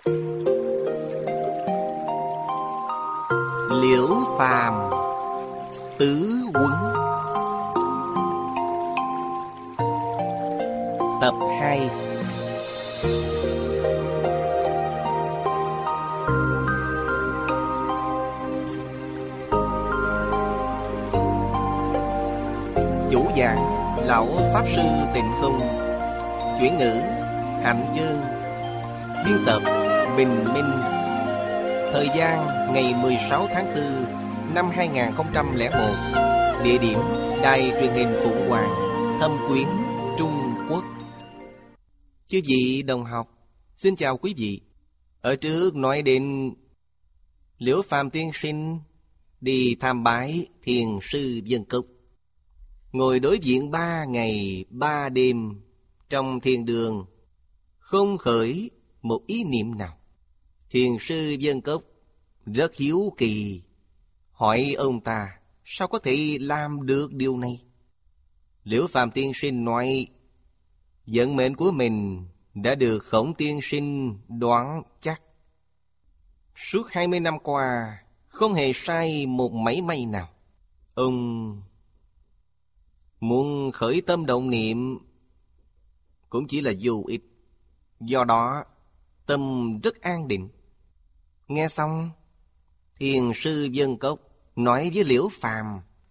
Liễu Phàm Tứ Huấn Tập 2. Chủ giảng Lão Pháp Sư Tịnh Không. Chuyển ngữ Hạnh Chương. Biên tập Bình Minh. Thời gian ngày 16 tháng 4 năm 2001. Địa điểm Đài truyền hình Phụng Hoàng, Thâm Quyến, Trung Quốc. Chư vị đồng học, xin chào quý vị. Ở trước nói đến Liễu Phàm tiên sinh đi tham bái thiền sư Vân Cốc, ngồi đối diện 3 ngày 3 đêm trong thiền đường, không khởi một ý niệm nào. Thiền sư Vân Cốc rất hiếu kỳ, hỏi ông ta sao có thể làm được điều này. Liễu Phàm tiên sinh nói, vận mệnh của mình đã được Khổng tiên sinh đoán chắc. Suốt 20 năm qua, không hề sai một mảy may nào. Ông muốn khởi tâm động niệm cũng chỉ là vô ích. Do đó, tâm rất an định. Nghe xong, thiền sư Vân Cốc nói với Liễu Phàm,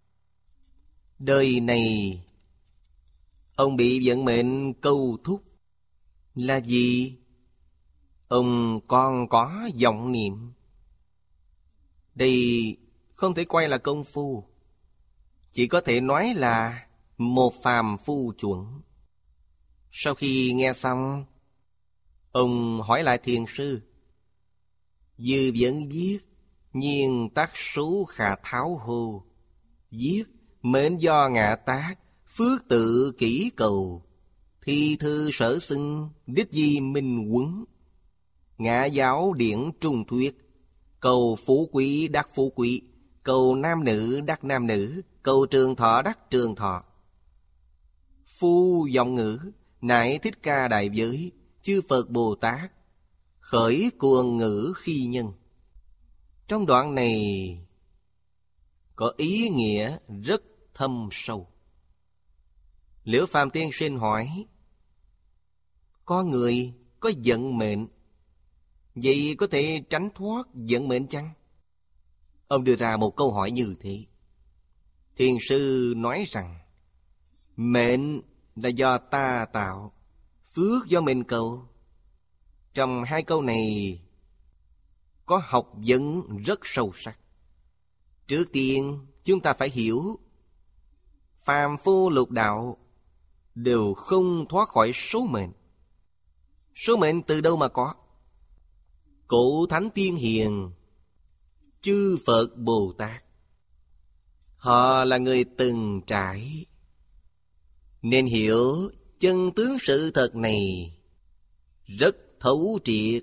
đời này ông bị vận mệnh câu thúc. Là gì? Ông còn có vọng niệm. Đây không thể coi là công phu, chỉ có thể nói là một phàm phu chuẩn. Sau khi nghe xong, ông hỏi lại thiền sư, dư vẫn viết, nhiên tác số khả tháo hô. Viết, mệnh do ngạ tác, phước tự kỷ cầu. Thi thư sở xưng, đích di minh quấn. Ngạ giáo điển trung thuyết, cầu phú quý đắc phú quý, cầu nam nữ đắc nam nữ, cầu trường thọ đắc trường thọ. Phu giọng ngữ, nại Thích Ca Đại Giới, chư Phật Bồ Tát, khởi cuồng ngữ khi nhân. Trong đoạn này có ý nghĩa rất thâm sâu. Liễu Phàm tiên sinh hỏi, con người có vận mệnh, vậy có thể tránh thoát vận mệnh chăng? Ông đưa ra một câu hỏi như thế. Thiền sư nói rằng, mệnh là do ta tạo, phước do mình cầu. Trong hai câu này có học vấn rất sâu sắc. Trước tiên chúng ta phải hiểu, phàm phu lục đạo đều không thoát khỏi số mệnh. Số mệnh từ đâu mà có? Cổ thánh tiên hiền, chư Phật Bồ Tát, họ là người từng trải, nên hiểu chân tướng sự thật này rất thấu triệt,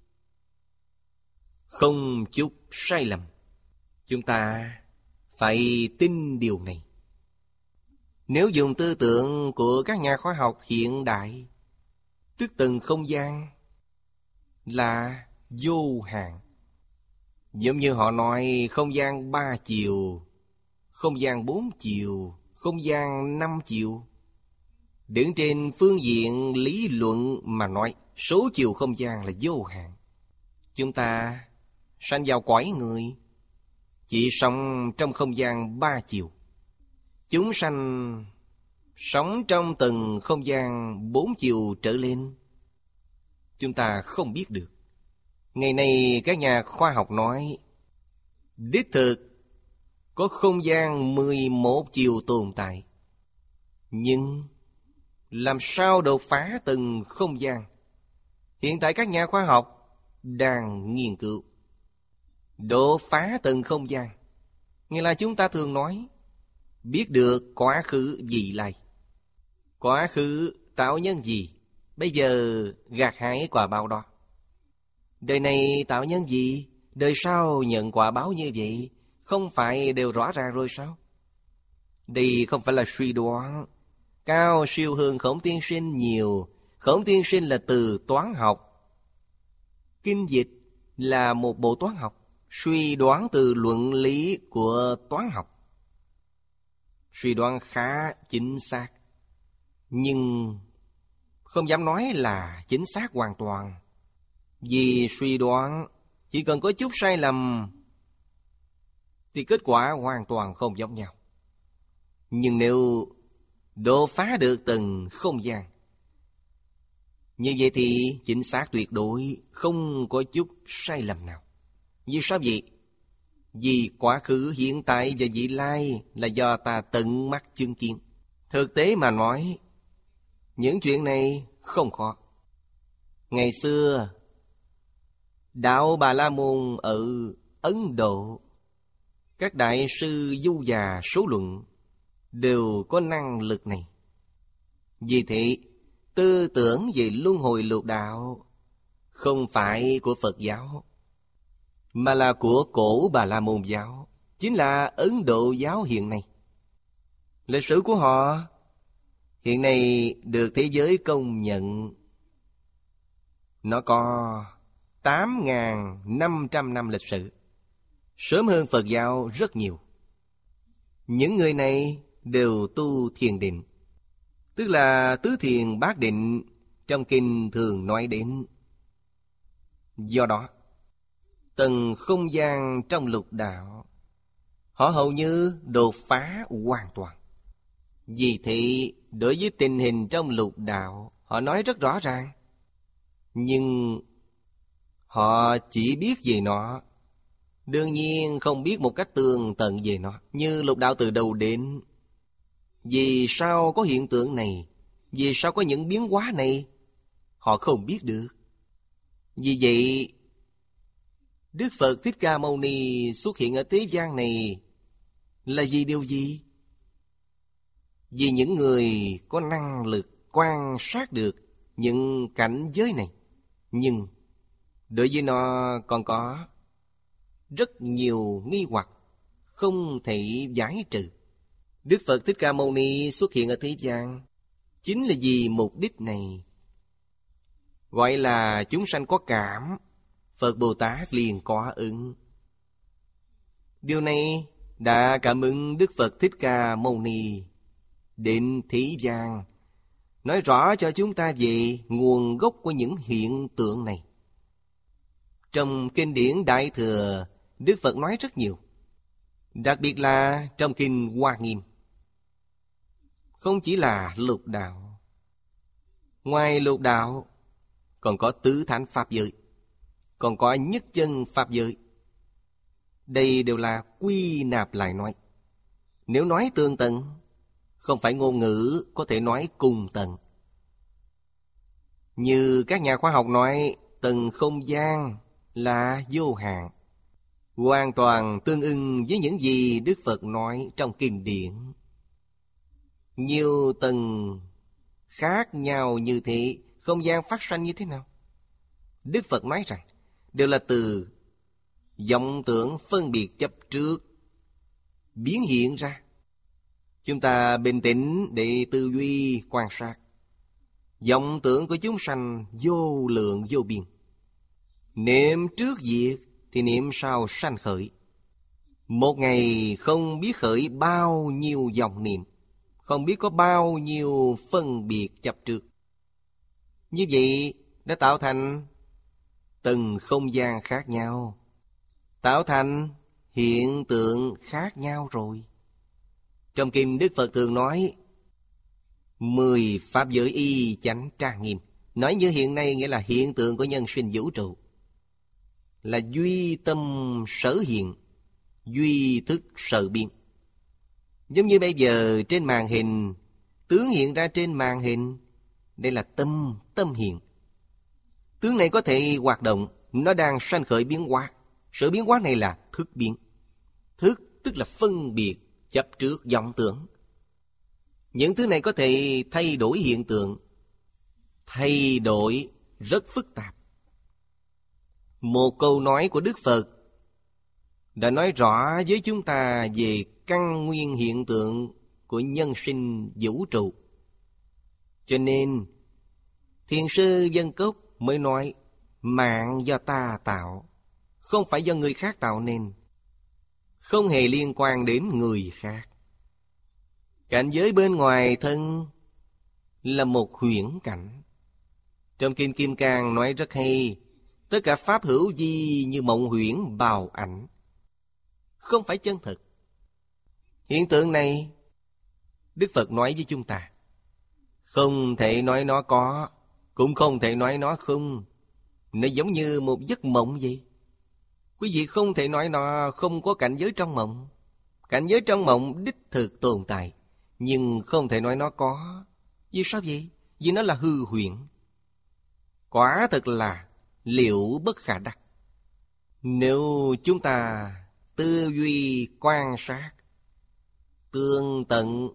không chút sai lầm. Chúng ta phải tin điều này. Nếu dùng tư tưởng của các nhà khoa học hiện đại, tức từng không gian là vô hạn. Giống như họ nói không gian 3 chiều, không gian 4 chiều, không gian 5 chiều. Đứng trên phương diện lý luận mà nói, số chiều không gian là vô hạn. Chúng ta sanh vào cõi người, chỉ sống trong không gian 3 chiều. Chúng sanh sống trong từng không gian 4 chiều trở lên, chúng ta không biết được. Ngày nay các nhà khoa học nói, đích thực có không gian 11 chiều tồn tại. Nhưng làm sao đột phá từng không gian? Hiện tại các nhà khoa học đang nghiên cứu đột phá từng không gian. Nghĩa là chúng ta thường nói, biết được quá khứ vị lai. Quá khứ tạo nhân gì, bây giờ gặt hái quả báo đó. Đời này tạo nhân gì, đời sau nhận quả báo như vậy, không phải đều rõ ràng rồi sao? Đây không phải là suy đoán, cao siêu hơn Khổng tiên sinh nhiều. Khổng tiên sinh là từ toán học, Kinh dịch là một bộ toán học, suy đoán từ luận lý của toán học. Suy đoán khá chính xác, nhưng không dám nói là chính xác hoàn toàn. Vì suy đoán chỉ cần có chút sai lầm thì kết quả hoàn toàn không giống nhau. Nhưng nếu đột phá được từng không gian, như vậy thì chính xác tuyệt đối, không có chút sai lầm nào. Vì sao vậy? Vì quá khứ, hiện tại và vị lai là do ta tận mắt chứng kiến. Thực tế mà nói, những chuyện này không khó. Ngày xưa, Đạo Bà La Môn ở Ấn Độ, các đại sư du già số luận đều có năng lực này. Vì thế, tư tưởng về luân hồi lục đạo không phải của Phật giáo, mà là của cổ Bà La Môn giáo, chính là Ấn Độ giáo hiện nay. Lịch sử của họ hiện nay được thế giới công nhận. Nó có 8.500 năm lịch sử, sớm hơn Phật giáo rất nhiều. Những người này đều tu thiền định, tức là tứ thiền bát định trong kinh thường nói đến. Do đó, từng không gian trong lục đạo họ hầu như đột phá hoàn toàn. Vì thế, đối với tình hình trong lục đạo, họ nói rất rõ ràng. Nhưng họ chỉ biết về nó, đương nhiên không biết một cách tường tận về nó. Như lục đạo từ đầu đến, vì sao có hiện tượng này, vì sao có những biến hóa này, họ không biết được. Vì vậy, Đức Phật Thích Ca Mâu Ni xuất hiện ở thế gian này là vì điều gì? Vì những người có năng lực quan sát được những cảnh giới này, nhưng đối với nó còn có rất nhiều nghi hoặc không thể giải trừ. Đức Phật Thích Ca Mâu Ni xuất hiện ở thế gian chính là vì mục đích này. Gọi là chúng sanh có cảm, Phật Bồ Tát liền có ứng. Điều này đã cảm ứng Đức Phật Thích Ca Mâu Ni đến thế gian, nói rõ cho chúng ta về nguồn gốc của những hiện tượng này. Trong kinh điển Đại Thừa, Đức Phật nói rất nhiều, đặc biệt là trong kinh Hoa Nghiêm. Không chỉ là lục đạo, ngoài lục đạo còn có tứ thánh pháp giới, còn có nhất chân pháp giới. Đây đều là quy nạp lại nói. Nếu nói tường tận, không phải ngôn ngữ có thể nói cùng tận. Như các nhà khoa học nói, tầng không gian là vô hạn, hoàn toàn tương ưng với những gì Đức Phật nói trong kinh điển. Nhiều tầng khác nhau như thế, không gian phát sanh như thế nào? Đức Phật nói rằng đều là từ vọng tưởng phân biệt chấp trước biến hiện ra. Chúng ta bình tĩnh để tư duy quan sát. Vọng tưởng của chúng sanh vô lượng vô biên. Niệm trước diệt thì niệm sau sanh khởi. Một ngày không biết khởi bao nhiêu dòng niệm, không biết có bao nhiêu phân biệt chấp trước. Như vậy đã tạo thành từng không gian khác nhau, tạo thành hiện tượng khác nhau rồi. Trong kinh Đức Phật thường nói 10 pháp giới y chánh trang nghiêm. Nói như hiện nay nghĩa là hiện tượng của nhân sinh vũ trụ, là duy tâm sở hiện, duy thức sở biến. Giống như bây giờ trên màn hình, tướng hiện ra trên màn hình, đây là tâm hiện. Tướng này có thể hoạt động, nó đang sanh khởi biến hóa. Sự biến hóa này là thức biến. Thức tức là phân biệt, chấp trước, vọng tưởng. Những thứ này có thể thay đổi hiện tượng, thay đổi rất phức tạp. Một câu nói của Đức Phật đã nói rõ với chúng ta về căn nguyên hiện tượng của nhân sinh vũ trụ. Cho nên Thiền sư Vân Cốc mới nói Mạng do ta tạo, không phải do người khác tạo nên, không hề liên quan đến người khác. Cảnh giới bên ngoài thân là một huyễn cảnh. Trong Kinh Kim Cang nói rất hay, tất cả pháp hữu vi như mộng huyễn bào ảnh, không phải chân thực. Hiện tượng này, Đức Phật nói với chúng ta, không thể nói nó có, cũng không thể nói nó không. Nó giống như một giấc mộng vậy. Quý vị không thể nói nó không có cảnh giới trong mộng. Cảnh giới trong mộng đích thực tồn tại, nhưng không thể nói nó có. Vì sao vậy? Vì nó là hư huyễn. Quả thực là liệu bất khả đắc. Nếu chúng ta tư duy quan sát tường tận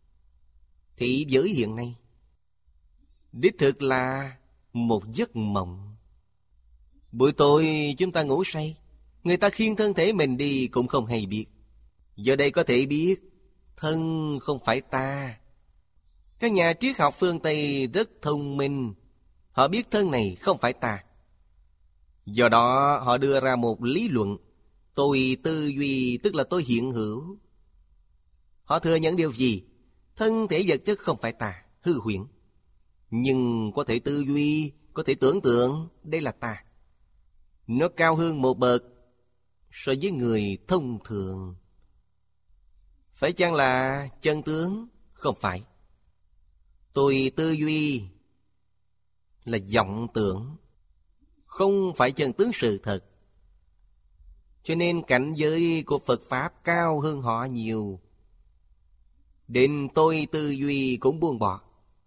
thị giới hiện nay, đích thực là một giấc mộng. Buổi tối chúng ta ngủ say, người ta khiêng thân thể mình đi cũng không hay biết. Giờ đây có thể biết thân không phải ta. Các nhà triết học phương Tây rất thông minh. Họ biết thân này không phải ta. Do đó họ đưa ra một lý luận, tôi tư duy tức là tôi hiện hữu. Họ thừa nhận điều gì? Thân thể vật chất không phải ta, hư huyễn. Nhưng có thể tư duy, có thể tưởng tượng, đây là ta. Nó cao hơn một bậc so với người thông thường. Phải chăng là chân tướng? Không phải. Tôi tư duy là vọng tưởng, không phải chân tướng sự thật. Cho nên cảnh giới của Phật Pháp cao hơn họ nhiều. Đến tôi tư duy cũng buông bỏ,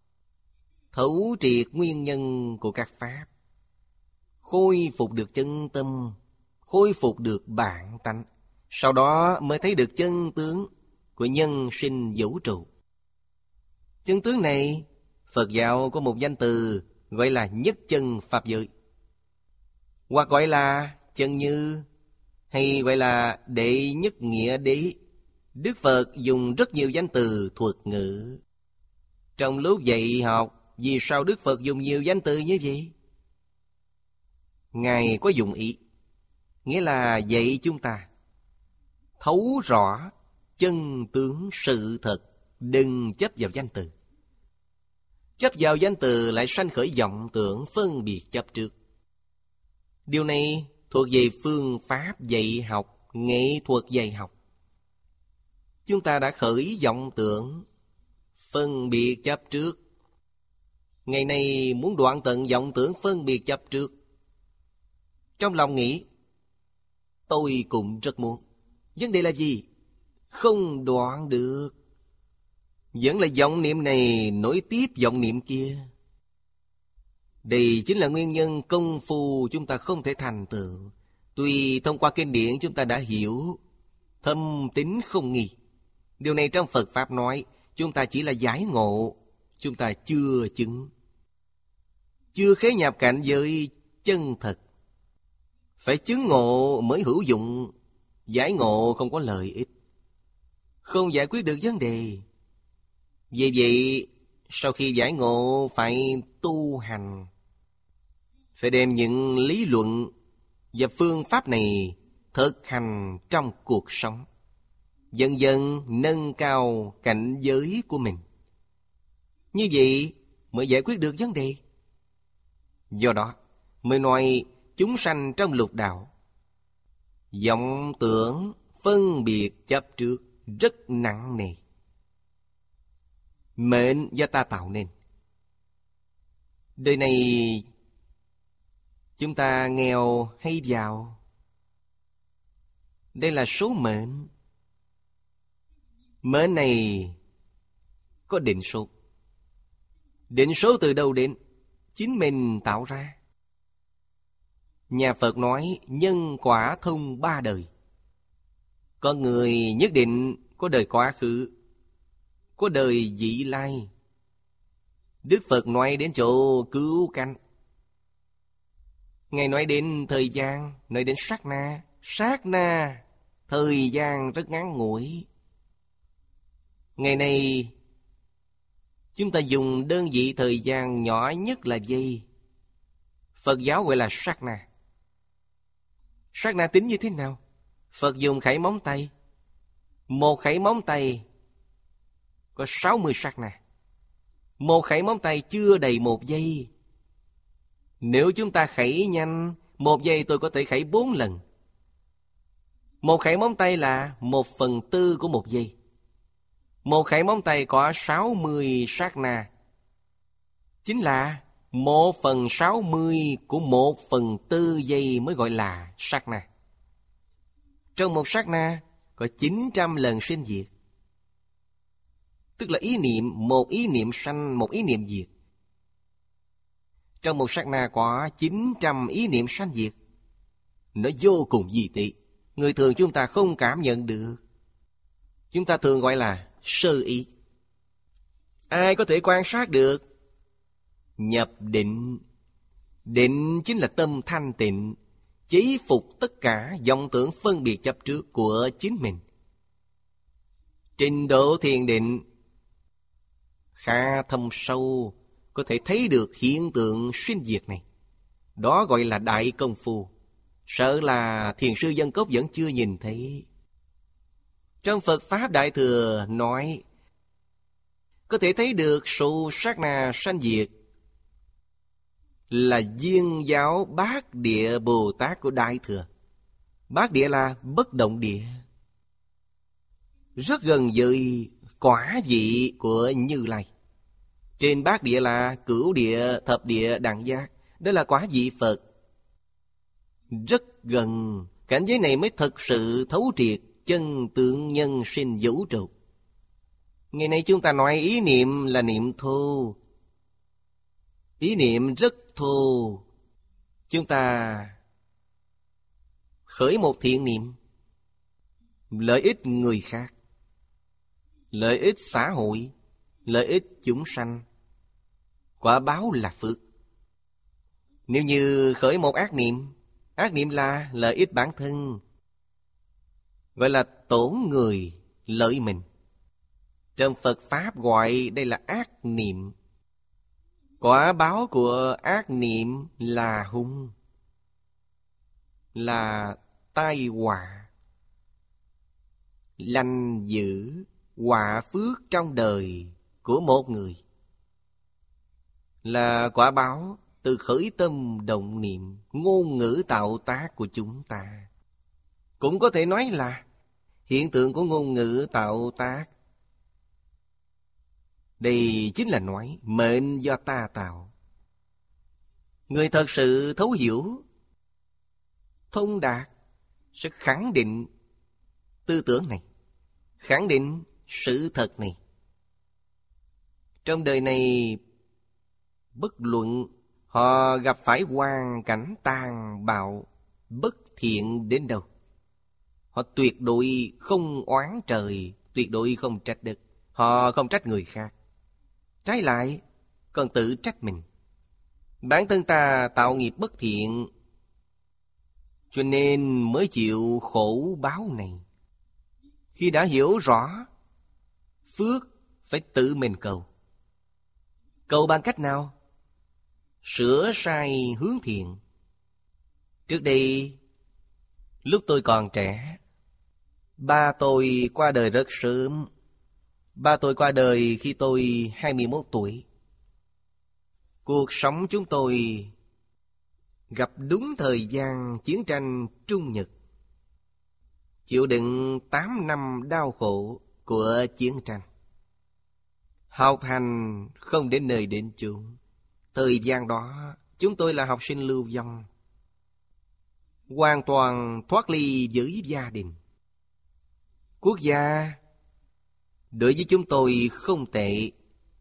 thấu triệt nguyên nhân của các Pháp, khôi phục được chân tâm, khôi phục được bản tánh. Sau đó mới thấy được chân tướng của nhân sinh vũ trụ. Chân tướng này, Phật giáo có một danh từ gọi là nhất chân Pháp giới, hoặc gọi là chân như, hay gọi là đệ nhất nghĩa đế. Đức Phật dùng rất nhiều danh từ thuật ngữ. Trong lúc dạy học, vì sao Đức Phật dùng nhiều danh từ như vậy? Ngài có dụng ý, nghĩa là dạy chúng ta thấu rõ chân tướng sự thật, đừng chấp vào danh từ. Chấp vào danh từ lại sanh khởi vọng tưởng phân biệt chấp trước. Điều này thuộc về phương pháp dạy học, nghệ thuật dạy học. Chúng ta đã khởi vọng tưởng phân biệt chấp trước. Ngày nay muốn đoạn tận vọng tưởng phân biệt chấp trước, trong lòng nghĩ tôi cũng rất muốn. Vấn đề là gì? Không đoạn được. Vẫn là vọng niệm này nối tiếp vọng niệm kia. Đây chính là nguyên nhân công phu chúng ta không thể thành tựu. Tuy thông qua kinh điển chúng ta đã hiểu, thâm tín không nghi. Điều này trong Phật Pháp nói, chúng ta chỉ là giải ngộ, chúng ta chưa chứng, chưa khế nhập cảnh giới chân thật. Phải chứng ngộ mới hữu dụng. Giải ngộ không có lợi ích, không giải quyết được vấn đề. Vì vậy, sau khi giải ngộ phải tu hành, phải đem những lý luận và phương pháp này thực hành trong cuộc sống, dần dần nâng cao cảnh giới của mình. Như vậy mới giải quyết được vấn đề. Do đó mới nói chúng sanh trong lục đạo, vọng tưởng phân biệt chấp trước rất nặng nề. Mệnh do ta tạo nên. Đời này chúng ta nghèo hay giàu, đây là số mệnh. Mệnh này có định số. Định số từ đâu đến? Chính mình tạo ra. Nhà Phật nói nhân quả thông ba đời. Con người nhất định có đời quá khứ, có đời vị lai. Đức Phật nói đến chỗ cứu cánh. Ngài nói đến thời gian, nói đến sát na. Sát na, thời gian rất ngắn ngủi. Ngày nay chúng ta dùng đơn vị thời gian nhỏ nhất là giây. Phật giáo gọi là sát na. Sát na tính như thế nào? Phật dùng khẩy móng tay. Một khẩy móng tay có 60 sát na. Một khẩy móng tay chưa đầy 1 giây. Nếu chúng ta khẩy nhanh, 1 giây tôi có thể khẩy 4 lần. Một khẩy móng tay là 1/4 của 1 giây. Một khẩy móng tay có 60 sát na, chính là 1/60 của 1/4 giây mới gọi là sát na. Trong một sát na có 900 lần sinh diệt. Tức là ý niệm, một ý niệm sanh, một ý niệm diệt. Trong một sát na có 900 ý niệm sanh diệt. Nó vô cùng dị tị. Người thường chúng ta không cảm nhận được. Chúng ta thường gọi là sơ ý. Ai có thể quan sát được? Nhập định. Định chính là tâm thanh tịnh, chế phục tất cả vọng tưởng phân biệt chấp trước của chính mình. Trình độ thiền định khá thâm sâu, có thể thấy được hiện tượng sinh diệt này. Đó gọi là đại công phu. Sợ là thiền sư Dân Cốc vẫn chưa nhìn thấy. Trong Phật Pháp Đại Thừa nói có thể thấy được sự sát na sanh diệt là Viên giáo Bát Địa Bồ Tát của Đại Thừa. Bát Địa là bất động địa, rất gần với quả vị của Như Lai. Trên Bát Địa là Cửu Địa, Thập Địa, Đẳng Giác. Đó là quả vị Phật. Rất gần. Cảnh giới này mới thật sự thấu triệt chân tượng nhân sinh vũ trụ. Ngày nay chúng ta nói ý niệm là niệm thô. Ý niệm rất thô. Chúng ta khởi một thiện niệm, lợi ích người khác, lợi ích xã hội, lợi ích chúng sanh, quả báo là phước. Nếu như khởi một ác niệm là lợi ích bản thân, gọi là tổn người, lợi mình. Trong Phật Pháp gọi đây là ác niệm. Quả báo của ác niệm là hung, là tai họa, lành dữ, họa phước trong đời của một người. Là quả báo từ khởi tâm động niệm, ngôn ngữ tạo tác của chúng ta. Cũng có thể nói là hiện tượng của ngôn ngữ tạo tác. Đây chính là nói mệnh do ta tạo. Người thật sự thấu hiểu, thông đạt sẽ khẳng định tư tưởng này, khẳng định sự thật này. Trong đời này, bất luận họ gặp phải hoàn cảnh tàn bạo, bất thiện đến đâu, họ tuyệt đối không oán trời, tuyệt đối không trách đất. Họ không trách người khác, trái lại còn tự trách mình. Bản thân ta tạo nghiệp bất thiện, cho nên mới chịu khổ báo này. Khi đã hiểu rõ, phước phải tự mình cầu. Cầu bằng cách nào? Sửa sai hướng thiện. Trước đây, lúc tôi còn trẻ, ba tôi qua đời rất sớm. Ba tôi qua đời khi tôi 21 tuổi. Cuộc sống chúng tôi gặp đúng thời gian chiến tranh Trung Nhật, chịu đựng 8 năm đau khổ của chiến tranh. Học hành không đến nơi đến chốn. Thời gian đó chúng tôi là học sinh lưu vong, hoàn toàn thoát ly với gia đình. Quốc gia đối với chúng tôi không tệ,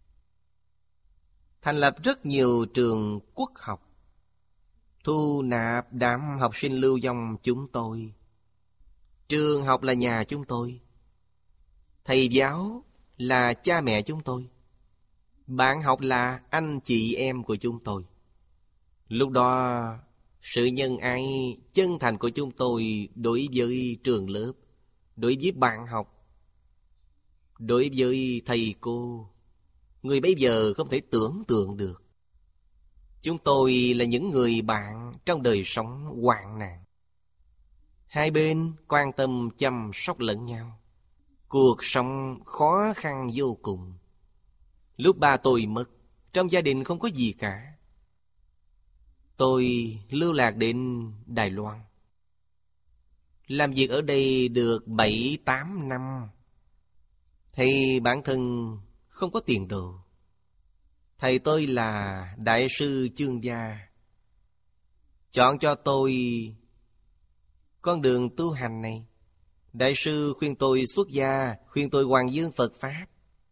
thành lập rất nhiều trường quốc học, thu nạp đám học sinh lưu vong chúng tôi. Trường học là nhà chúng tôi, thầy giáo là cha mẹ chúng tôi, bạn học là anh chị em của chúng tôi. Lúc đó, sự nhân ái chân thành của chúng tôi đối với trường lớp, đối với bạn học, đối với thầy cô, người bây giờ không thể tưởng tượng được. Chúng tôi là những người bạn trong đời sống hoạn nạn. Hai bên quan tâm chăm sóc lẫn nhau. Cuộc sống khó khăn vô cùng. Lúc ba tôi mất, trong gia đình không có gì cả. Tôi lưu lạc đến Đài Loan. Làm việc ở đây được 7-8 năm. Thì bản thân không có tiền đồ. Thầy tôi là Đại sư Chương Gia, chọn cho tôi con đường tu hành này. Đại sư khuyên tôi xuất gia, khuyên tôi hoằng dương Phật Pháp.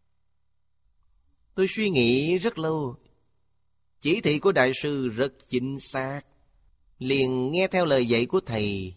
Tôi suy nghĩ rất lâu. Chỉ thị của Đại sư rất chính xác, liền nghe theo lời dạy của thầy,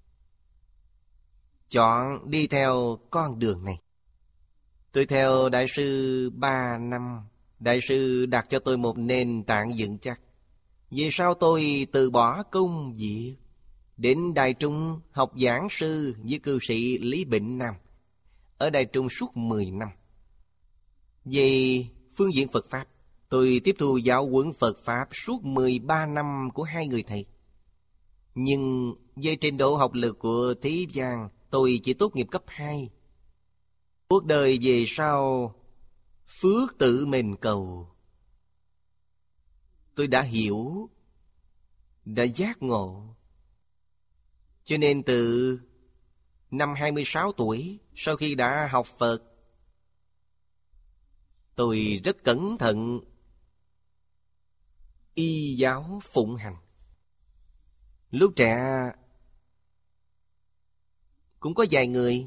chọn đi theo con đường này. Tôi theo Đại sư 3 năm. Đại sư đặt cho tôi một nền tảng vững chắc. Vì sao tôi từ bỏ công việc, đến Đài Trung học giảng sư với cư sĩ Lý Bỉnh Nam. Ở Đài Trung suốt 10 năm. Về phương diện Phật Pháp, tôi tiếp thu giáo huấn Phật Pháp suốt 13 năm của hai người thầy. Nhưng về trình độ học lực của thế gian, tôi chỉ tốt nghiệp cấp 2. Cuộc đời về sau, phước tự mình cầu. Tôi đã hiểu, đã giác ngộ. Cho nên từ năm 26 tuổi, sau khi đã học Phật, tôi rất cẩn thận y giáo phụng hành. Lúc trẻ cũng có vài người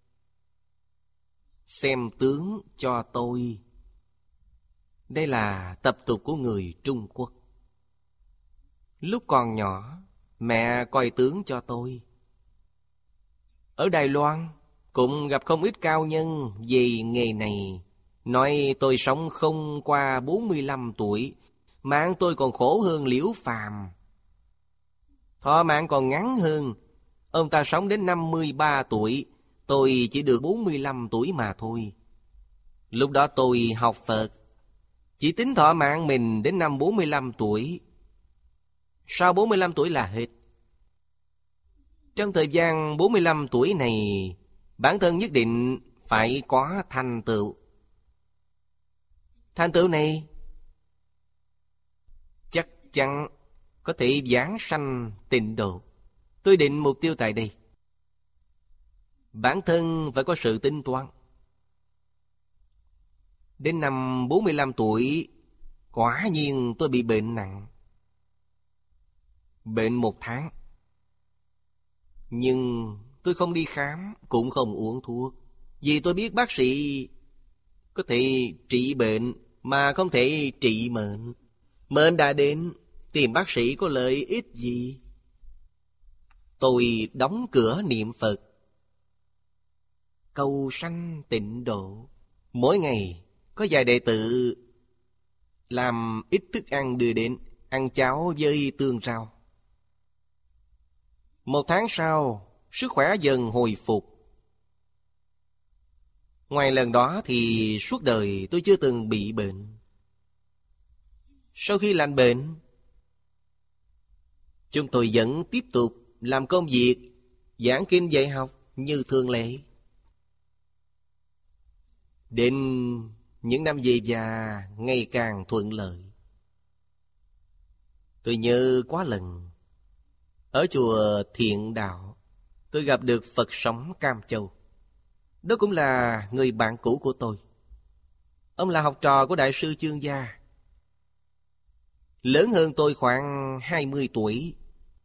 xem tướng cho tôi. Đây là tập tục của người Trung Quốc. Lúc còn nhỏ, mẹ coi tướng cho tôi. Ở Đài Loan cũng gặp không ít cao nhân về nghề này, nói tôi sống không qua 45 tuổi, mạng tôi còn khổ hơn Liễu Phàm. Thọ mạng còn ngắn hơn. Ông ta sống đến 53 tuổi, tôi chỉ được 45 tuổi mà thôi. Lúc đó tôi học Phật, chỉ tính thọ mạng mình đến năm 45 tuổi. Sau 45 tuổi là hết. Trong thời gian 45 tuổi này, bản thân nhất định phải có thành tựu. Thành tựu này chắc chắn có thể giảng sanh tịnh độ. Tôi định mục tiêu tại đây. Bản thân phải có sự tính toán. Đến năm 45 tuổi, quả nhiên tôi bị bệnh nặng. Bệnh 1 tháng. Nhưng tôi không đi khám, cũng không uống thuốc. Vì tôi biết bác sĩ có thể trị bệnh mà không thể trị mệnh. Mệnh đã đến, tìm bác sĩ có lợi ích gì? Tôi đóng cửa niệm Phật, cầu sanh tịnh độ. Mỗi ngày có vài đệ tử làm ít thức ăn đưa đến, ăn cháo với tương rau. 1 tháng sau, sức khỏe dần hồi phục. Ngoài lần đó thì suốt đời tôi chưa từng bị bệnh. Sau khi lành bệnh, chúng tôi vẫn tiếp tục làm công việc giảng kinh dạy học như thường lệ. Đến những năm về già ngày càng thuận lợi. Tôi nhớ quá lần, ở chùa Thiện Đạo, tôi gặp được Phật sống Cam Châu. Đó cũng là người bạn cũ của tôi. Ông là học trò của Đại sư Chương Gia, lớn hơn tôi khoảng 20 tuổi.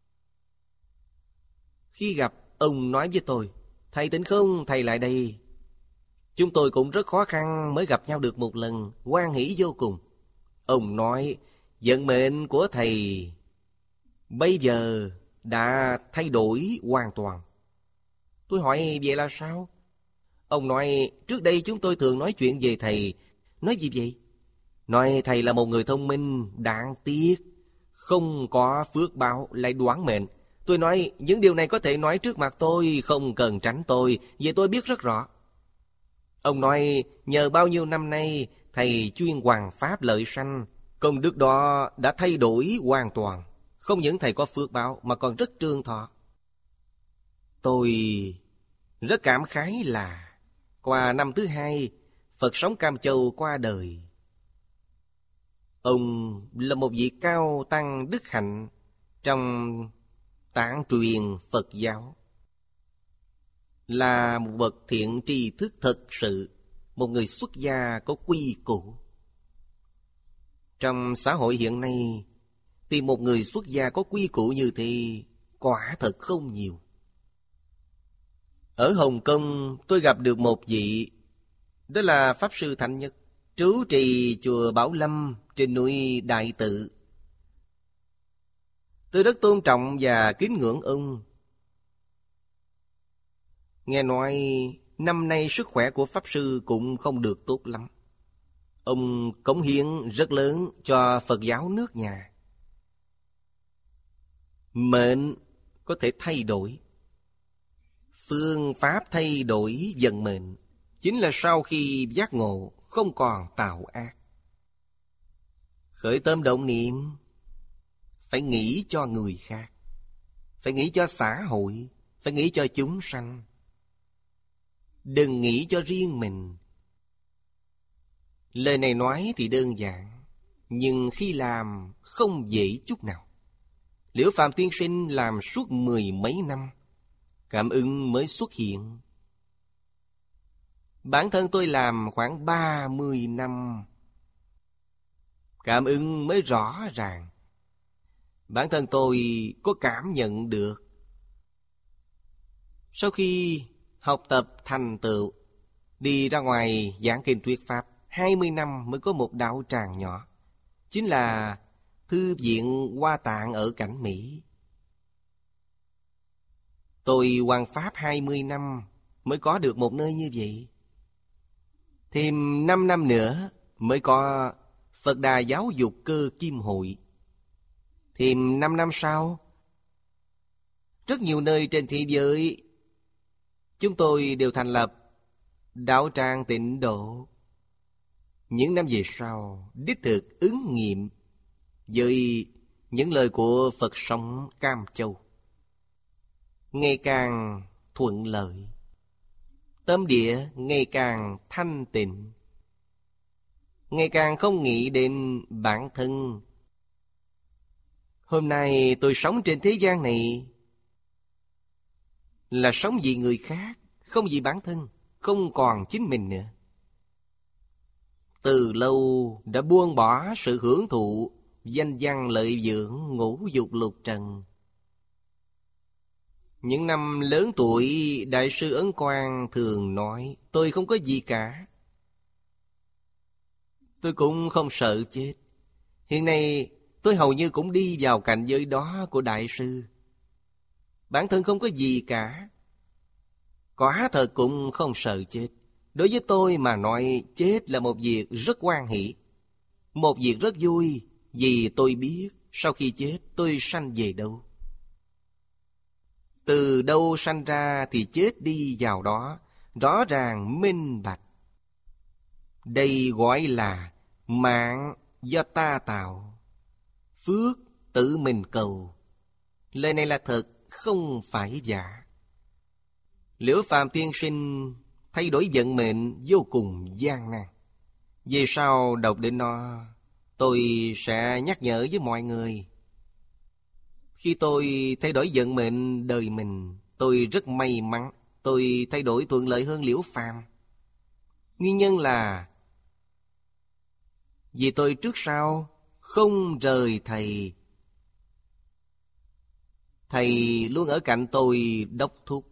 Khi gặp, ông nói với tôi, thầy Tịnh Không, thầy lại đây. Chúng tôi cũng rất khó khăn mới gặp nhau được một lần, hoan hỷ vô cùng. Ông nói, vận mệnh của thầy bây giờ đã thay đổi hoàn toàn. Tôi hỏi vậy là sao? Ông nói, trước đây chúng tôi thường nói chuyện về thầy. Nói gì vậy? Nói thầy là một người thông minh, đáng tiếc, không có phước báo, lại đoán mệnh. Tôi nói, những điều này có thể nói trước mặt tôi, không cần tránh tôi, vì tôi biết rất rõ. Ông nói, nhờ bao nhiêu năm nay, thầy chuyên hoằng pháp lợi sanh, Công đức đó đã thay đổi hoàn toàn. Không những thầy có phước báo mà còn rất trường thọ. Tôi rất cảm khái là qua năm thứ 2, Phật sống Cam Châu qua đời. Ông là một vị cao tăng đức hạnh trong tạng truyền Phật giáo, là một bậc thiện tri thức thật sự, một người xuất gia có quy củ. Trong xã hội hiện nay, tìm một người xuất gia có quy củ như thế quả thật không nhiều. Ở Hồng Kông tôi gặp được một vị, đó là Pháp Sư Thạnh Nhất, trú trì chùa Bảo Lâm trên núi Đại Tự. Tôi rất tôn trọng và kính ngưỡng ông. Nghe nói năm nay sức khỏe của Pháp Sư cũng không được tốt lắm. Ông cống hiến rất lớn cho Phật giáo nước nhà. Mệnh có thể thay đổi. Phương pháp thay đổi vận mệnh chính là sau khi giác ngộ không còn tạo ác. Khởi tâm động niệm phải nghĩ cho người khác, phải nghĩ cho xã hội, phải nghĩ cho chúng sanh. Đừng nghĩ cho riêng mình. Lời này nói thì đơn giản, nhưng khi làm không dễ chút nào. Liễu Phạm tiên sinh làm suốt 10 mấy năm, cảm ứng mới xuất hiện. Bản thân tôi làm khoảng 30 năm, cảm ứng mới rõ ràng. Bản thân tôi có cảm nhận được. Sau khi học tập thành tựu, đi ra ngoài giảng kinh thuyết pháp, 20 năm mới có một đạo tràng nhỏ, chính là Thư viện Hoa Tạng ở Cảnh Mỹ. Tôi hoằng pháp 20 năm mới có được một nơi như vậy. Thêm 5 năm nữa mới có Phật Đà Giáo dục Cơ Kim Hội. Thêm 5 năm sau, rất nhiều nơi trên thế giới chúng tôi đều thành lập đạo tràng Tịnh Độ. Những năm về sau, đích thực ứng nghiệm với những lời của Phật sống Cam Châu, ngày càng thuận lợi, tâm địa ngày càng thanh tịnh, ngày càng không nghĩ đến bản thân. Hôm nay tôi sống trên thế gian này là sống vì người khác, không vì bản thân, không còn chính mình nữa. Từ lâu đã buông bỏ sự hưởng thụ danh văn lợi dưỡng, ngũ dục lục trần. Những năm lớn tuổi, Đại sư Ấn Quang thường nói, tôi không có gì cả. Tôi cũng không sợ chết. Hiện nay tôi hầu như cũng đi vào cảnh giới đó của Đại sư. Bản thân không có gì cả, quả thật cũng không sợ chết. Đối với tôi mà nói, chết là một việc rất hoan hỷ, một việc rất vui, vì tôi biết sau khi chết tôi sanh về đâu. Từ đâu sanh ra thì chết đi vào đó, rõ ràng minh bạch. Đây gọi là mạng do ta tạo, phước tự mình cầu. Lời này là thật, không phải giả. Liễu Phạm tiên sinh thay đổi vận mệnh vô cùng gian nan. Về sau đọc đến nó, tôi sẽ nhắc nhở với mọi người. Khi tôi thay đổi vận mệnh đời mình, tôi rất may mắn. Tôi thay đổi thuận lợi hơn Liễu Phàm. Nguyên nhân là vì tôi trước sau không rời thầy. Thầy luôn ở cạnh tôi đốc thúc,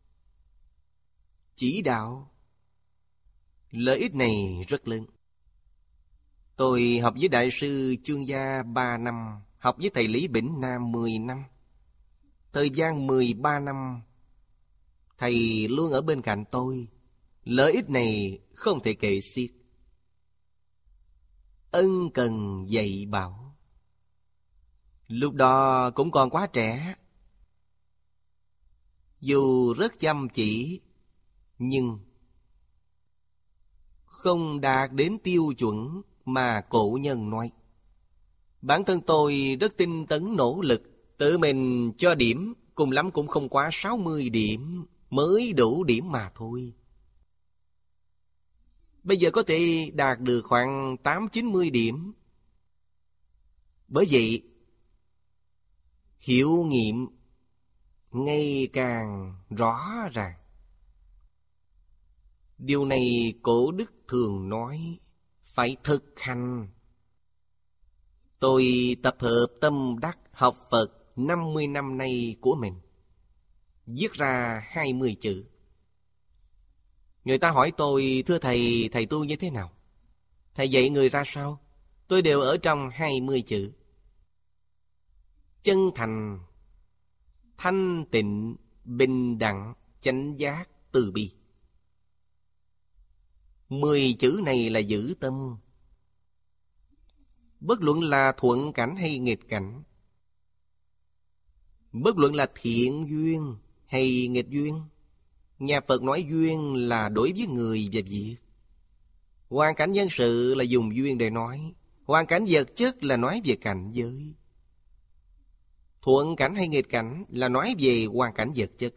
chỉ đạo. Lợi ích này rất lớn. Tôi học với Đại sư Chương Gia 3 năm, học với thầy Lý Bỉnh Nam 10 năm. Thời gian 13 năm, thầy luôn ở bên cạnh tôi. Lợi ích này không thể kể xiết. Ân cần dạy bảo. Lúc đó cũng còn quá trẻ, dù rất chăm chỉ, nhưng không đạt đến tiêu chuẩn mà cổ nhân nói. Bản thân tôi rất tinh tấn nỗ lực, tự mình cho điểm, cùng lắm cũng không quá 60 điểm, mới đủ điểm mà thôi. Bây giờ có thể đạt được khoảng 8-90 điểm. Bởi vậy, hiệu nghiệm ngày càng rõ ràng. Điều này Cổ Đức thường nói, phải thực hành. Tôi tập hợp tâm đắc học Phật 50 năm nay của mình, viết ra 20 chữ. Người ta hỏi tôi, thưa thầy, thầy tu như thế nào? Thầy dạy người ra sao? Tôi đều ở trong 20 chữ. Chân thành, thanh tịnh, bình đẳng, chánh giác, từ bi. 10 chữ này là giữ tâm. Bất luận là thuận cảnh hay nghịch cảnh, bất luận là thiện duyên hay nghịch duyên. Nhà Phật nói duyên là đối với người và việc. Hoàn cảnh nhân sự là dùng duyên để nói. Hoàn cảnh vật chất là nói về cảnh giới. Thuận cảnh hay nghịch cảnh là nói về hoàn cảnh vật chất.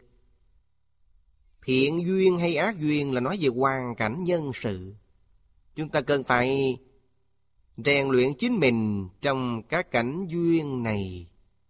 Thiện duyên hay ác duyên là nói về hoàn cảnh nhân sự. Chúng ta cần phải rèn luyện chính mình trong các cảnh duyên này.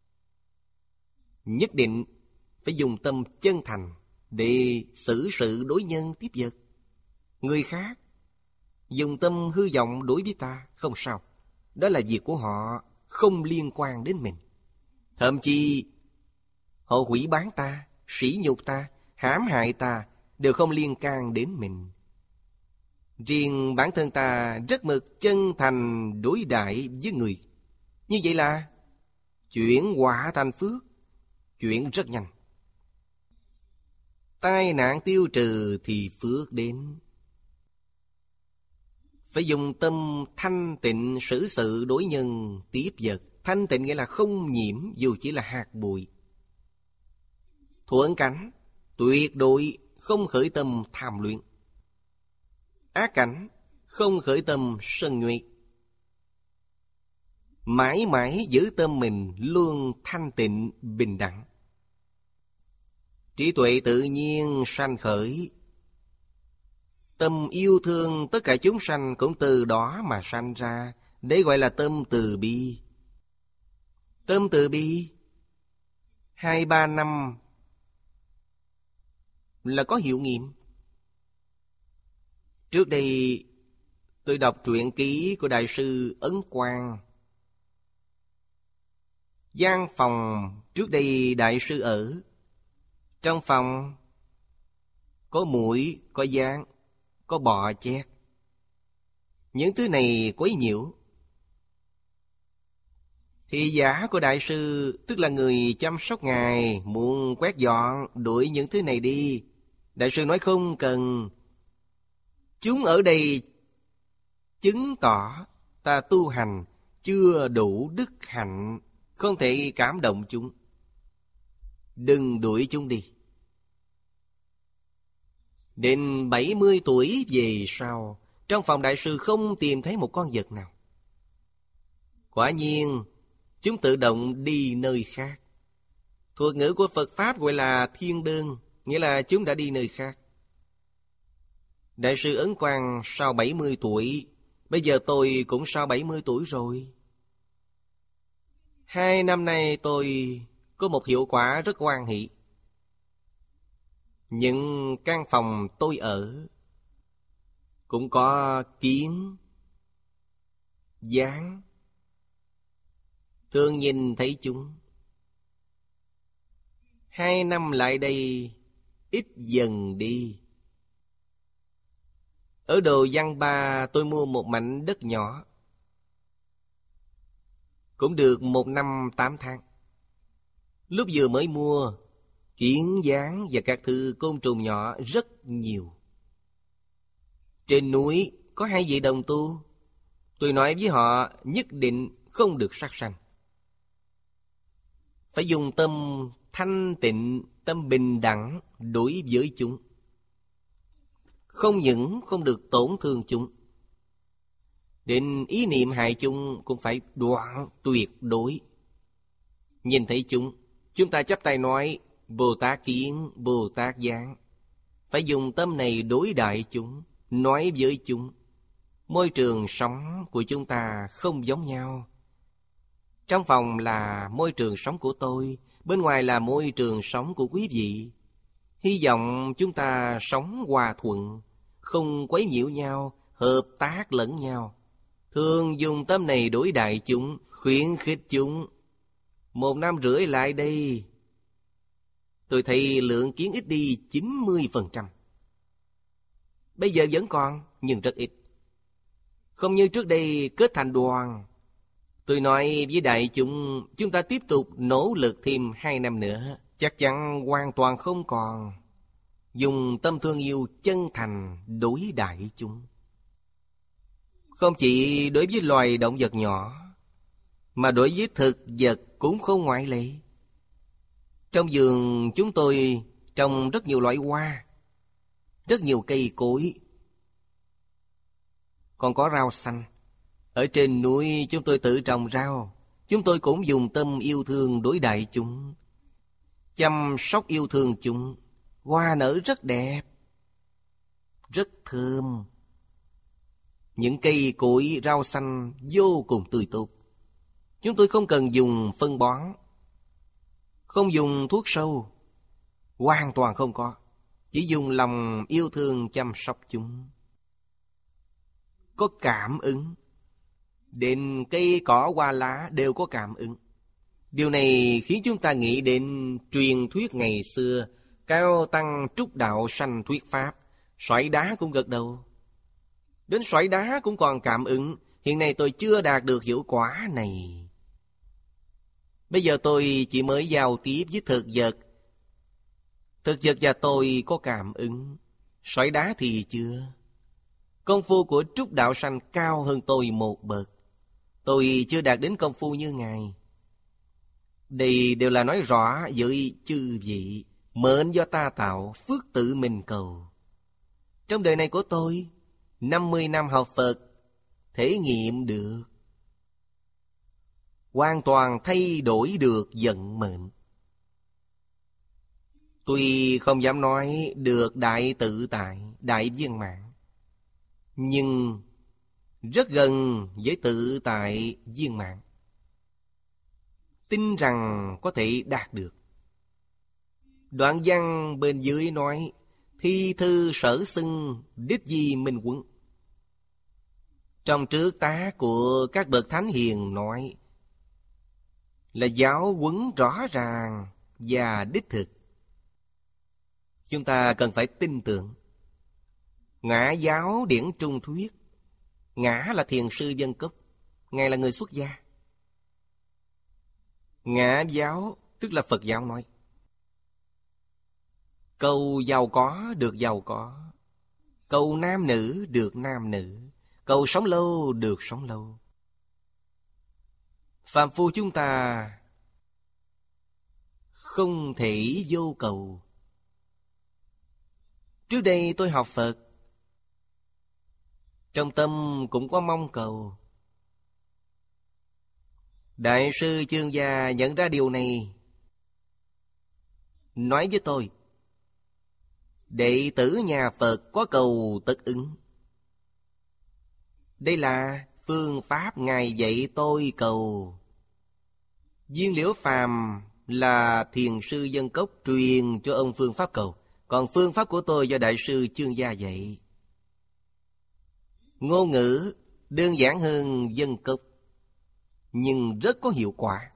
Nhất định phải dùng tâm chân thành để xử sự đối nhân tiếp vật. Người khác dùng tâm hư vọng đối với ta, không sao. Đó là việc của họ, không liên quan đến mình. Thậm chí họ hủy bán ta, sỉ nhục ta, hãm hại ta, đều không liên can đến mình. Riêng bản thân ta rất mực chân thành đối đãi với người. Như vậy là chuyển quả thành phước, chuyển rất nhanh. Tai nạn tiêu trừ thì phước đến. Phải dùng tâm thanh tịnh xử sự đối nhân tiếp vật. Thanh tịnh nghĩa là không nhiễm dù chỉ là hạt bụi. Thuận cảnh tuyệt đối không khởi tâm tham luyện. Ác cảnh không khởi tâm sân nhuệ. Mãi mãi giữ tâm mình luôn thanh tịnh bình đẳng. Trí tuệ tự nhiên sanh khởi. Tâm yêu thương tất cả chúng sanh cũng từ đó mà sanh ra. Đấy gọi là tâm từ bi. Tâm từ bi 2-3 năm là có hiệu nghiệm. Trước đây tôi đọc truyện ký của Đại sư Ấn Quang. Gian phòng trước đây Đại sư ở, trong phòng có muỗi, có gián, có bọ chét. Những thứ này quấy nhiễu. Thì giả của Đại sư, tức là người chăm sóc Ngài, muốn quét dọn, đuổi những thứ này đi. Đại sư nói không cần. Chúng ở đây chứng tỏ ta tu hành chưa đủ đức hạnh, không thể cảm động chúng. Đừng đuổi chúng đi. Đến 70 tuổi về sau, trong phòng Đại sư không tìm thấy một con vật nào. Quả nhiên, chúng tự động đi nơi khác. Thuật ngữ của Phật Pháp gọi là thiên đơn, nghĩa là chúng đã đi nơi khác. Đại sư Ấn Quang sau 70 tuổi, bây giờ tôi cũng sau 70 tuổi rồi. 2 năm nay tôi có một hiệu quả rất hoan hỷ. Những căn phòng tôi ở cũng có kiến, gián. Thường nhìn thấy chúng. 2 năm lại đây ít dần đi. Ở Đồ Văn Ba tôi mua một mảnh đất nhỏ. Cũng được 1 năm 8 tháng. Lúc vừa mới mua, kiến gián và các thứ côn trùng nhỏ rất nhiều. Trên núi có 2 vị đồng tu. Tôi nói với họ nhất định không được sát sanh. Phải dùng tâm thanh tịnh, tâm bình đẳng đối với chúng. Không những không được tổn thương chúng, Đến ý niệm hại chúng cũng phải đoạn tuyệt đối. Nhìn thấy chúng ta chắp tay nói Bồ Tát kiến, Bồ Tát giáng. Phải dùng tâm này đối đại chúng, nói với chúng. Môi trường sống của chúng ta không giống nhau. Trong phòng là môi trường sống của tôi, bên ngoài là môi trường sống của quý vị. Hy vọng chúng ta sống hòa thuận, không quấy nhiễu nhau, hợp tác lẫn nhau. Thường dùng tâm này đối đại chúng, khuyến khích chúng. 1 năm rưỡi lại đây, tôi thấy lượng kiến ít đi 90%. Bây giờ vẫn còn, nhưng rất ít. Không như trước đây kết thành đoàn. Tôi nói với đại chúng ta tiếp tục nỗ lực thêm 2 năm nữa, chắc chắn hoàn toàn không còn. Dùng tâm thương yêu chân thành đối đại chúng. Không chỉ đối với loài động vật nhỏ, mà đối với thực vật cũng không ngoại lệ. Trong vườn chúng tôi trồng rất nhiều loại hoa, rất nhiều cây cối, còn có rau xanh. Ở trên núi chúng tôi tự trồng rau. Chúng tôi cũng dùng tâm yêu thương đối đại chúng, chăm sóc yêu thương chúng. Hoa nở rất đẹp, rất thơm. Những cây cối rau xanh vô cùng tươi tốt. Chúng tôi không cần dùng phân bón, không dùng thuốc sâu, hoàn toàn không có. Chỉ dùng lòng yêu thương chăm sóc chúng. Có cảm ứng. Đến cây cỏ hoa lá đều có cảm ứng. Điều này khiến chúng ta nghĩ đến truyền thuyết ngày xưa, Cao Tăng Trúc Đạo sanh thuyết pháp. Sỏi đá cũng gật đầu. Đến sỏi đá cũng còn cảm ứng. Hiện nay tôi chưa đạt được hiệu quả này. Bây giờ tôi chỉ mới giao tiếp với thực vật. Thực vật và tôi có cảm ứng. Sỏi đá thì chưa. Công phu của Trúc Đạo sanh cao hơn tôi 1 bậc. Tôi chưa đạt đến công phu như Ngài. Đây đều là nói rõ với chư vị. Mệnh do ta tạo, phước tự mình cầu. Trong đời này của tôi, 50 năm học Phật, thể nghiệm được. Hoàn toàn thay đổi được vận mệnh. Tuy không dám nói được đại tự tại, đại viên mãn, nhưng rất gần với tự tại viên mãn. Tin rằng có thể đạt được. Đoạn văn bên dưới nói thi thư sở xưng đích di minh quấn. Trong trước tá của các bậc thánh hiền nói là giáo huấn rõ ràng và đích thực. Chúng ta cần phải tin tưởng. Ngã giáo điển trung thuyết. Ngã là thiền sư Vân Cốc, Ngài là người xuất gia. Ngã giáo tức là Phật giáo nói. Cầu giàu có được giàu có, cầu nam nữ được nam nữ, cầu sống lâu được sống lâu. Phàm phu chúng ta không thể vô cầu. Trước đây tôi học Phật, trong tâm cũng có mong cầu. Đại sư Chương Gia nhận ra điều này, nói với tôi: đệ tử nhà Phật có cầu tất ứng. Đây là phương pháp Ngài dạy tôi cầu. Viên Liễu Phàm là thiền sư Vân Cốc truyền cho ông phương pháp cầu. Còn phương pháp của tôi do Đại sư Chương Gia dạy. Ngôn ngữ đơn giản hơn Vân Cốc, nhưng rất có hiệu quả.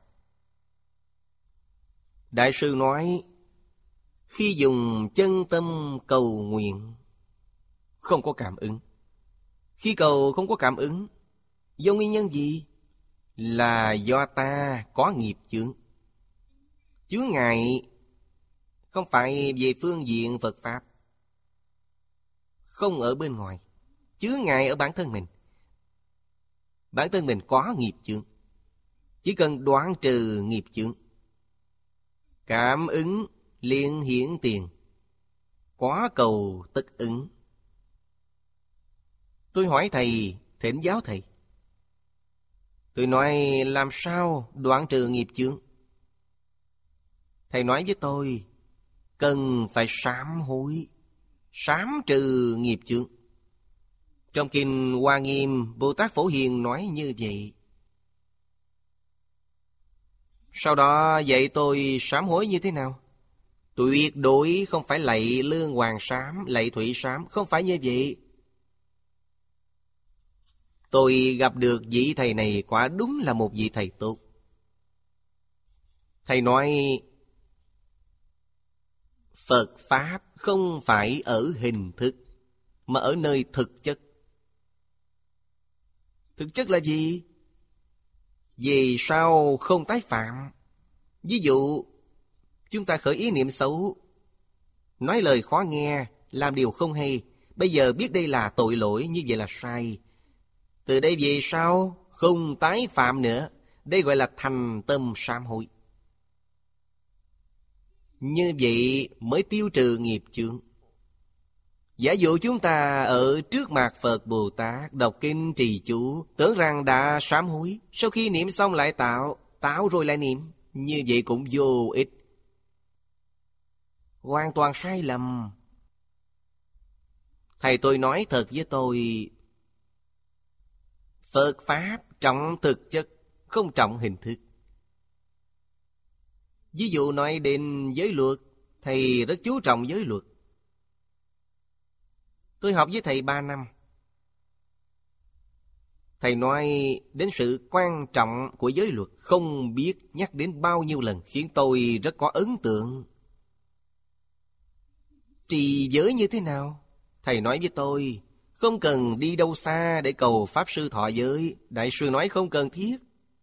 Đại sư nói, khi dùng chân tâm cầu nguyện, không có cảm ứng. Khi cầu không có cảm ứng, do nguyên nhân gì? Là do ta có nghiệp chướng. Chướng ngại không phải về phương diện Phật Pháp, không ở bên ngoài. Chướng ngại ở bản thân mình. Bản thân mình có nghiệp chướng, chỉ cần đoạn trừ nghiệp chướng, cảm ứng liền hiển tiền. Quá cầu tất ứng. Tôi hỏi thầy, thỉnh giáo thầy, Tôi nói làm sao đoạn trừ nghiệp chướng? Thầy nói với tôi, cần phải sám hối, sám trừ nghiệp chướng. Trong kinh Hoa Nghiêm, Bồ Tát Phổ Hiền nói như vậy. Sau đó dạy tôi sám hối như thế nào? Tuyệt đối không phải lạy lương hoàng sám, lạy thủy sám, không phải như vậy. Tôi gặp được vị thầy này quả đúng là một vị thầy tốt. Thầy nói, Phật Pháp không phải ở hình thức, mà ở nơi thực chất. Thực chất là gì? Vì sao không tái phạm? Ví dụ, chúng ta khởi ý niệm xấu, nói lời khó nghe, làm điều không hay. Bây giờ biết đây là tội lỗi, như vậy là sai. Từ đây về sau không tái phạm nữa. Đây gọi là thành tâm sám hối. Như vậy mới tiêu trừ nghiệp chướng. Giả dụ chúng ta ở trước mặt Phật Bồ Tát đọc kinh trì chú, tưởng rằng đã sám hối, sau khi niệm xong lại tạo rồi lại niệm, như vậy cũng vô ích, hoàn toàn sai lầm. Thầy tôi nói thật với tôi, Phật Pháp trọng thực chất, không trọng hình thức. Ví dụ nói đến giới luật, thầy rất chú trọng giới luật. Tôi học với thầy 3 năm. Thầy nói đến sự quan trọng của giới luật, không biết nhắc đến bao nhiêu lần, khiến tôi rất có ấn tượng. Trì giới như thế nào? Thầy nói với tôi, không cần đi đâu xa để cầu Pháp Sư thọ giới. Đại sư nói không cần thiết.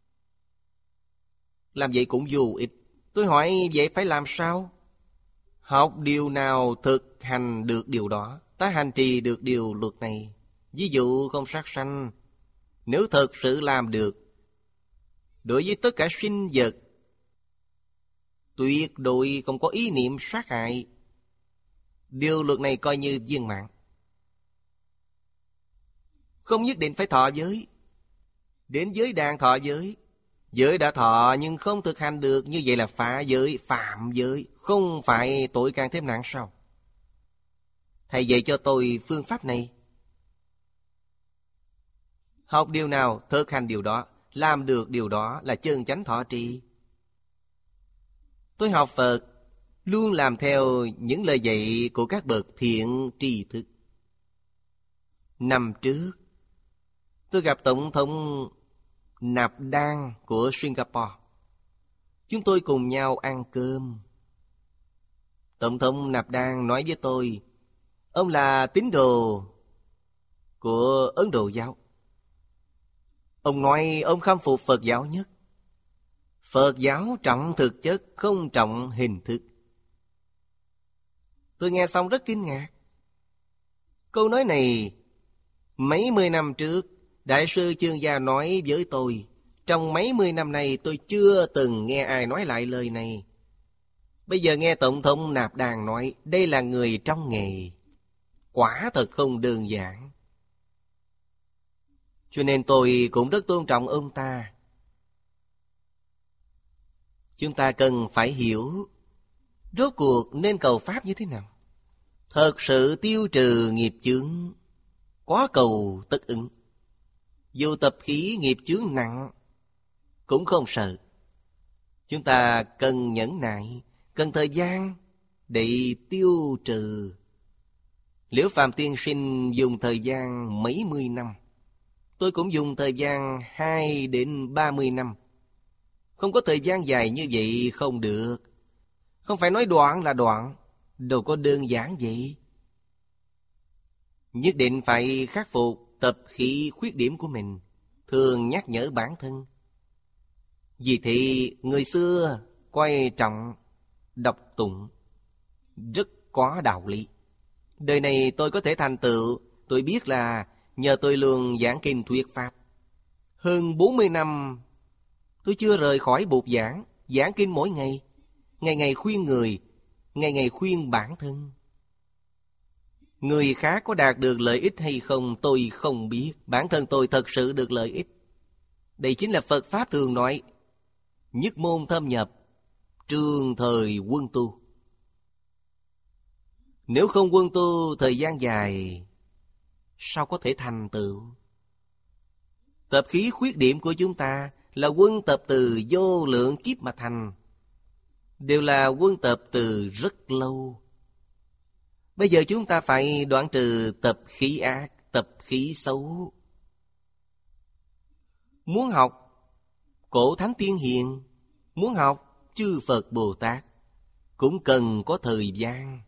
Làm vậy cũng vô ích. Tôi hỏi vậy phải làm sao? Học điều nào thực hành được điều đó. Ta hành trì được điều luật này. Ví dụ không sát sanh. Nếu thật sự làm được, đối với tất cả sinh vật, tuyệt đối không có ý niệm sát hại, điều luật này coi như viên mãn. Không nhất định phải thọ giới. Đến giới đang thọ giới, giới đã thọ nhưng không thực hành được, như vậy là phá giới, phạm giới, không phải tội càng thêm nặng sao? Thầy dạy cho tôi phương pháp này. Học điều nào, thực hành điều đó, làm được điều đó là chân chánh thọ trì. Tôi học Phật luôn làm theo những lời dạy của các bậc thiện tri thức. Năm trước, tôi gặp Tổng thống Nạp Đan của Singapore. Chúng tôi cùng nhau ăn cơm. Tổng thống Nạp Đan nói với tôi, ông là tín đồ của Ấn Độ giáo. Ông nói ông khâm phục Phật giáo nhất. Phật giáo trọng thực chất, không trọng hình thức. Tôi nghe xong rất kinh ngạc. Câu nói này mấy mươi năm trước Đại sư Chương Gia nói với tôi. Trong mấy mươi năm nay tôi chưa từng nghe ai nói lại lời này. Bây giờ nghe Tổng thống Nạp Đàn nói, đây là người trong nghề. Quả thật không đơn giản. Cho nên tôi cũng rất tôn trọng ông ta. Chúng ta cần phải hiểu rốt cuộc nên cầu Pháp như thế nào. Thật sự tiêu trừ nghiệp chướng, có cầu tất ứng. Dù tập khí nghiệp chướng nặng cũng không sợ. Chúng ta cần nhẫn nại, cần thời gian để tiêu trừ. Liễu Phàm tiên sinh dùng thời gian mấy mươi năm. Tôi cũng dùng thời gian 2 đến 30 năm. Không có thời gian dài như vậy không được. Không phải nói đoạn là đoạn, đâu có đơn giản vậy. Nhất định phải khắc phục tập khí khuyết điểm của mình, thường nhắc nhở bản thân. Vì thì người xưa coi trọng đọc tụng, rất có đạo lý. Đời này tôi có thể thành tựu, tôi biết là nhờ tôi luôn giảng kinh thuyết Pháp. Hơn 40 năm tôi chưa rời khỏi bục giảng, giảng kinh mỗi ngày. Ngày ngày khuyên người, ngày ngày khuyên bản thân. Người khác có đạt được lợi ích hay không tôi không biết. Bản thân tôi thật sự được lợi ích. Đây chính là Phật Pháp thường nói, nhất môn thâm nhập, trường thời quân tu. Nếu không quân tu thời gian dài, sao có thể thành tựu? Tập khí khuyết điểm của chúng ta là quân tập từ vô lượng kiếp mà thành, đều là quân tập từ rất lâu. Bây giờ chúng ta phải đoạn trừ tập khí ác, tập khí xấu. Muốn học cổ thánh tiên hiền, muốn học chư Phật Bồ Tát, cũng cần có thời gian.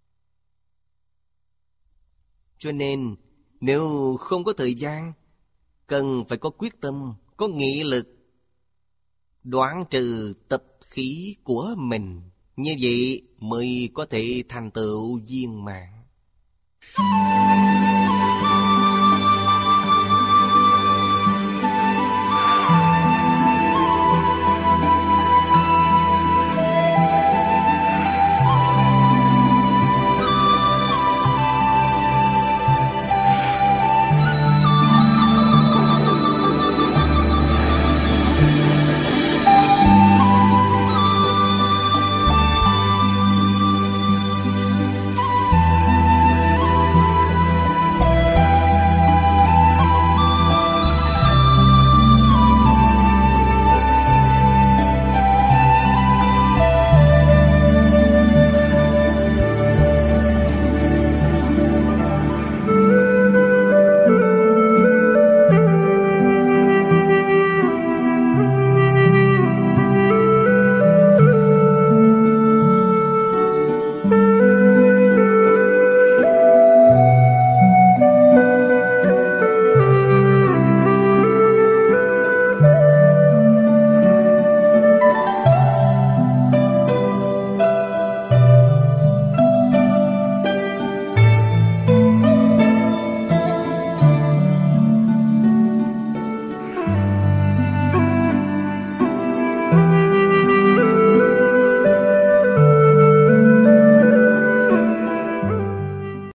Cho nên nếu không có thời gian, cần phải có quyết tâm, có nghị lực, đoạn trừ tập khí của mình. Như vậy mới có thể thành tựu viên mãn.